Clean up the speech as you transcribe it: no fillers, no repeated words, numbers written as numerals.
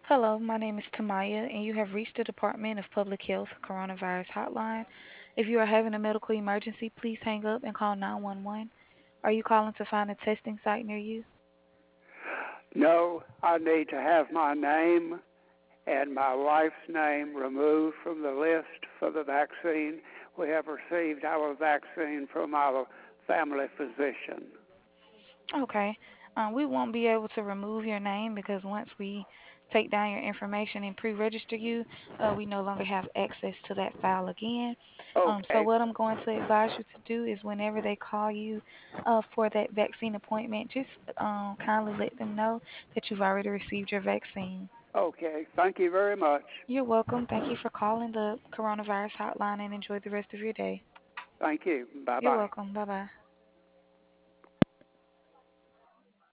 Hello, my name is Tamaya, and you have reached the Department of Public Health Coronavirus Hotline. If you are having a medical emergency, please hang up and call 911. Are you calling to find a testing site near you? No, I need to have my name and my wife's name removed from the list for the vaccine. We have received our vaccine from our family physician. Okay. We won't be able to remove your name because once we take down your information and pre-register you, we no longer have access to that file again. So Okay, what I'm going to advise you to do is whenever they call you for that vaccine appointment, just kindly let them know that you've already received your vaccine. okay. Thank you very much. You're welcome. Thank you for calling the coronavirus hotline and enjoy the rest of your day. Thank you. Bye You're bye. welcome. Bye bye.